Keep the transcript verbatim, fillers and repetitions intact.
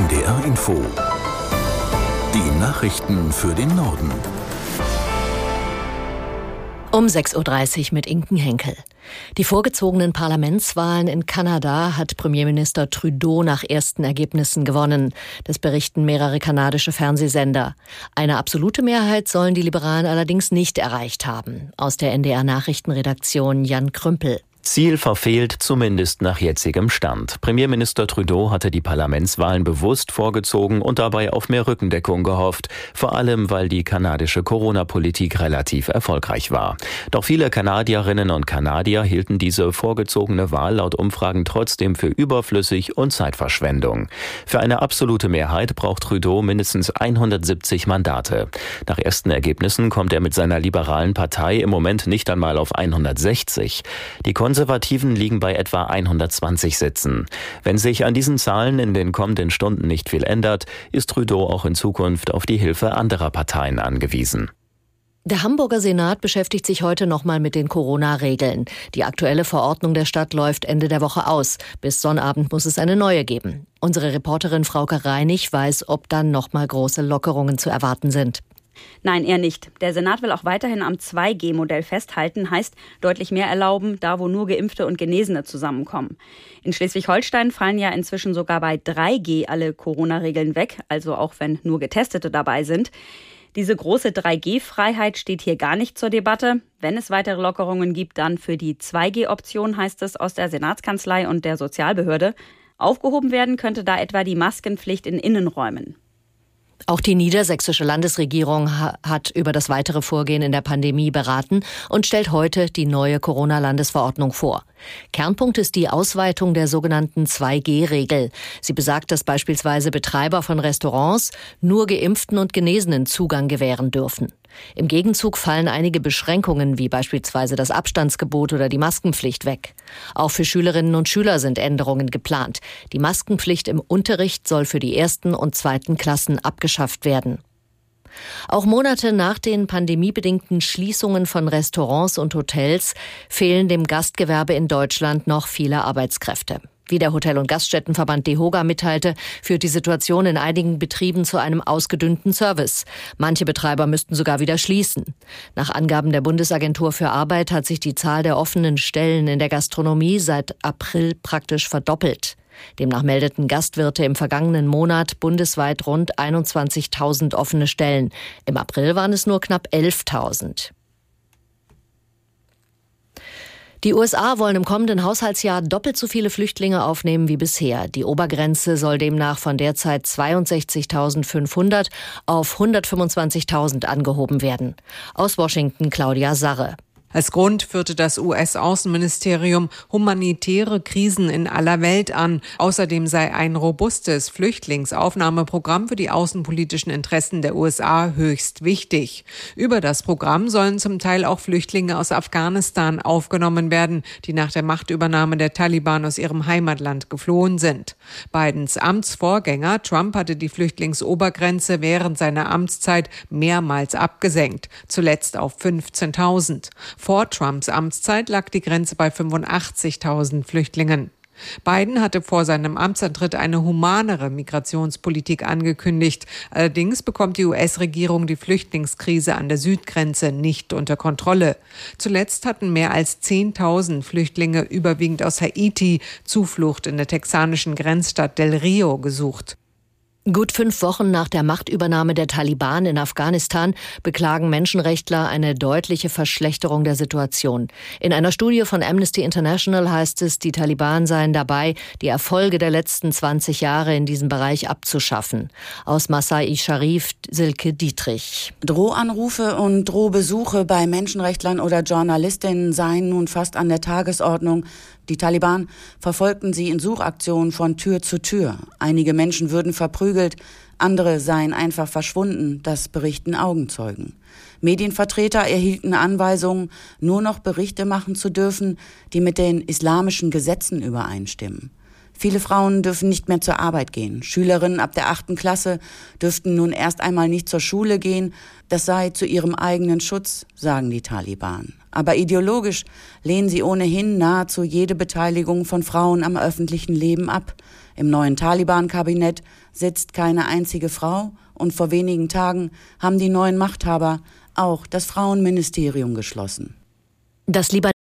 N D R Info. Die Nachrichten für den Norden. Um sechs Uhr dreißig mit Inken Henkel. Die vorgezogenen Parlamentswahlen in Kanada hat Premierminister Trudeau nach ersten Ergebnissen gewonnen. Das berichten mehrere kanadische Fernsehsender. Eine absolute Mehrheit sollen die Liberalen allerdings nicht erreicht haben. Aus der N D R-Nachrichtenredaktion Jan Krümpel. Ziel verfehlt, zumindest nach jetzigem Stand. Premierminister Trudeau hatte die Parlamentswahlen bewusst vorgezogen und dabei auf mehr Rückendeckung gehofft, vor allem weil die kanadische Corona-Politik relativ erfolgreich war. Doch viele Kanadierinnen und Kanadier hielten diese vorgezogene Wahl laut Umfragen trotzdem für überflüssig und Zeitverschwendung. Für eine absolute Mehrheit braucht Trudeau mindestens hundertsiebzig Mandate. Nach ersten Ergebnissen kommt er mit seiner liberalen Partei im Moment nicht einmal auf hundertsechzig. Die Konservativen liegen bei etwa hundertzwanzig Sitzen. Wenn sich an diesen Zahlen in den kommenden Stunden nicht viel ändert, ist Trudeau auch in Zukunft auf die Hilfe anderer Parteien angewiesen. Der Hamburger Senat beschäftigt sich heute nochmal mit den Corona-Regeln. Die aktuelle Verordnung der Stadt läuft Ende der Woche aus. Bis Sonnabend muss es eine neue geben. Unsere Reporterin Frauke Reinig weiß, ob dann nochmal große Lockerungen zu erwarten sind. Nein, eher nicht. Der Senat will auch weiterhin am zwei G Modell festhalten, heißt deutlich mehr erlauben, da wo nur Geimpfte und Genesene zusammenkommen. In Schleswig-Holstein fallen ja inzwischen sogar bei drei G alle Corona-Regeln weg, also auch wenn nur Getestete dabei sind. Diese große drei G Freiheit steht hier gar nicht zur Debatte. Wenn es weitere Lockerungen gibt, dann für die zwei G Option, heißt es aus der Senatskanzlei und der Sozialbehörde. Aufgehoben werden könnte da etwa die Maskenpflicht in Innenräumen. Auch die niedersächsische Landesregierung hat über das weitere Vorgehen in der Pandemie beraten und stellt heute die neue Corona-Landesverordnung vor. Kernpunkt ist die Ausweitung der sogenannten zwei G Regel. Sie besagt, dass beispielsweise Betreiber von Restaurants nur Geimpften und Genesenen Zugang gewähren dürfen. Im Gegenzug fallen einige Beschränkungen, wie beispielsweise das Abstandsgebot oder die Maskenpflicht, weg. Auch für Schülerinnen und Schüler sind Änderungen geplant. Die Maskenpflicht im Unterricht soll für die ersten und zweiten Klassen abgeschafft werden. Auch Monate nach den pandemiebedingten Schließungen von Restaurants und Hotels fehlen dem Gastgewerbe in Deutschland noch viele Arbeitskräfte. Wie der Hotel- und Gaststättenverband DEHOGA mitteilte, führt die Situation in einigen Betrieben zu einem ausgedünnten Service. Manche Betreiber müssten sogar wieder schließen. Nach Angaben der Bundesagentur für Arbeit hat sich die Zahl der offenen Stellen in der Gastronomie seit April praktisch verdoppelt. Demnach meldeten Gastwirte im vergangenen Monat bundesweit rund einundzwanzigtausend offene Stellen. Im April waren es nur knapp elftausend. Die U S A wollen im kommenden Haushaltsjahr doppelt so viele Flüchtlinge aufnehmen wie bisher. Die Obergrenze soll demnach von derzeit zweiundsechzigtausendfünfhundert auf hundertfünfundzwanzigtausend angehoben werden. Aus Washington Claudia Sarre. Als Grund führte das U S-Außenministerium humanitäre Krisen in aller Welt an. Außerdem sei ein robustes Flüchtlingsaufnahmeprogramm für die außenpolitischen Interessen der U S A höchst wichtig. Über das Programm sollen zum Teil auch Flüchtlinge aus Afghanistan aufgenommen werden, die nach der Machtübernahme der Taliban aus ihrem Heimatland geflohen sind. Bidens Amtsvorgänger Trump hatte die Flüchtlingsobergrenze während seiner Amtszeit mehrmals abgesenkt, zuletzt auf fünfzehntausend. Vor Trumps Amtszeit lag die Grenze bei fünfundachtzigtausend Flüchtlingen. Biden hatte vor seinem Amtsantritt eine humanere Migrationspolitik angekündigt. Allerdings bekommt die U S-Regierung die Flüchtlingskrise an der Südgrenze nicht unter Kontrolle. Zuletzt hatten mehr als zehntausend Flüchtlinge, überwiegend aus Haiti, Zuflucht in der texanischen Grenzstadt Del Rio gesucht. Gut fünf Wochen nach der Machtübernahme der Taliban in Afghanistan beklagen Menschenrechtler eine deutliche Verschlechterung der Situation. In einer Studie von Amnesty International heißt es, die Taliban seien dabei, die Erfolge der letzten zwanzig Jahre in diesem Bereich abzuschaffen. Aus Masai-Sharif, Silke Dietrich. Drohanrufe und Drohbesuche bei Menschenrechtlern oder Journalistinnen seien nun fast an der Tagesordnung. Die Taliban verfolgten sie in Suchaktionen von Tür zu Tür. Einige Menschen würden verprügelt, andere seien einfach verschwunden, das berichten Augenzeugen. Medienvertreter erhielten Anweisungen, nur noch Berichte machen zu dürfen, die mit den islamischen Gesetzen übereinstimmen. Viele Frauen dürfen nicht mehr zur Arbeit gehen. Schülerinnen ab der achten Klasse dürften nun erst einmal nicht zur Schule gehen. Das sei zu ihrem eigenen Schutz, sagen die Taliban. Aber ideologisch lehnen sie ohnehin nahezu jede Beteiligung von Frauen am öffentlichen Leben ab. Im neuen Taliban-Kabinett sitzt keine einzige Frau und vor wenigen Tagen haben die neuen Machthaber auch das Frauenministerium geschlossen. Das